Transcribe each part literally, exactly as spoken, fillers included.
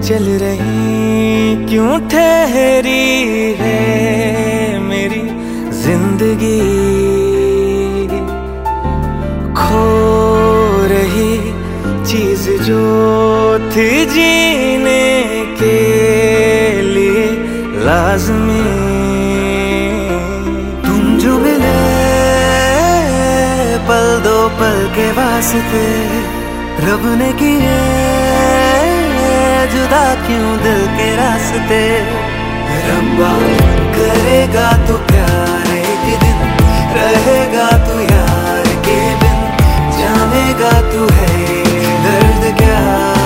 चल रही क्यों ठहरी है मेरी जिंदगी, खो रही चीज जो थी जीने के लिए लाज़मी। तुम जो मिले पल दो पल के वास्ते, रब ने किए जुदा क्यों दिल के रास्ते। रब्बा करेगा तो प्यार एक दिन, रहेगा तू यार के बिन, जानेगा तू है दर्द क्या।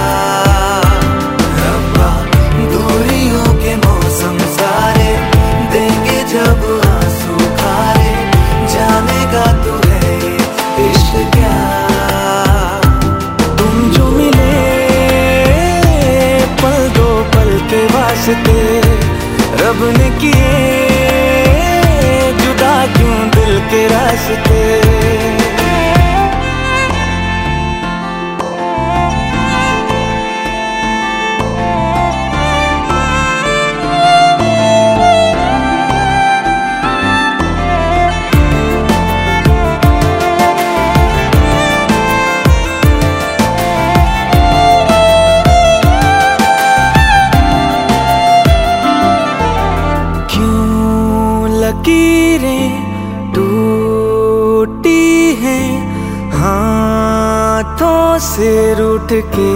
रब्बा दूरियों के मौसम सारे देंगे जब आंसू खारे, जानेगा तू है इश्क क्या। तुम जो मिले पल दो पल के वास्ते, रब ने किए जुदा क्यों दिल के रास्ते। लकीरें टूटी हैं हाथों से रूठ के,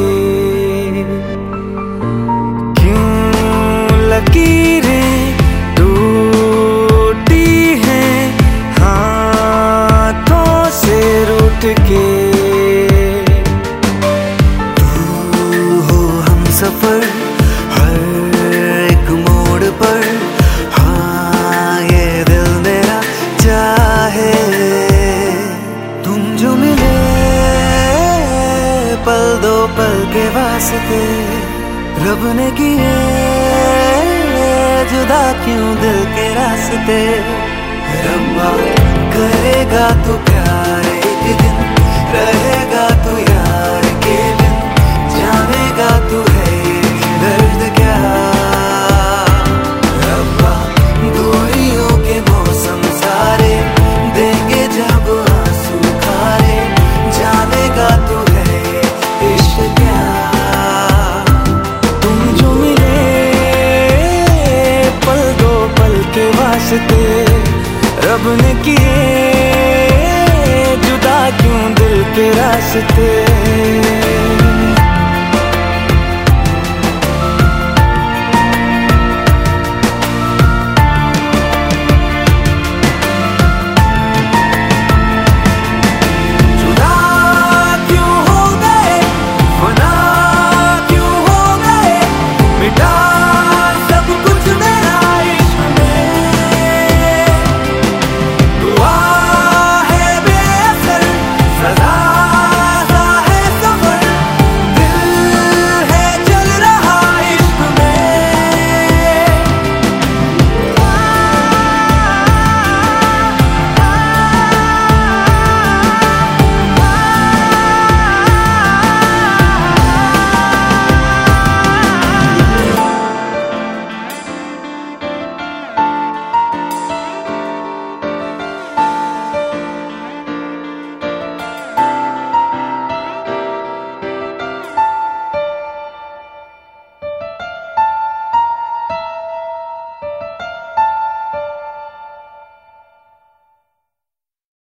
क्यों लकीरें टूटी हैं हाथों से रूठ के। तू हो हम सफर हर एक मोड़ पर, पल दो पल के वास्ते, रब ने किए जुदा क्यों दिल के रास्ते। रब्बा करेगा तू प्यार एक दिन, रहेगा तू यार के बिन, जानेगा तू है दर्द क्या। रब्बा दूरियों के मौसम सारे देंगे जब आंसू खारे, जानेगा तू रब ने किए जुदा क्यों दिल के रास्ते।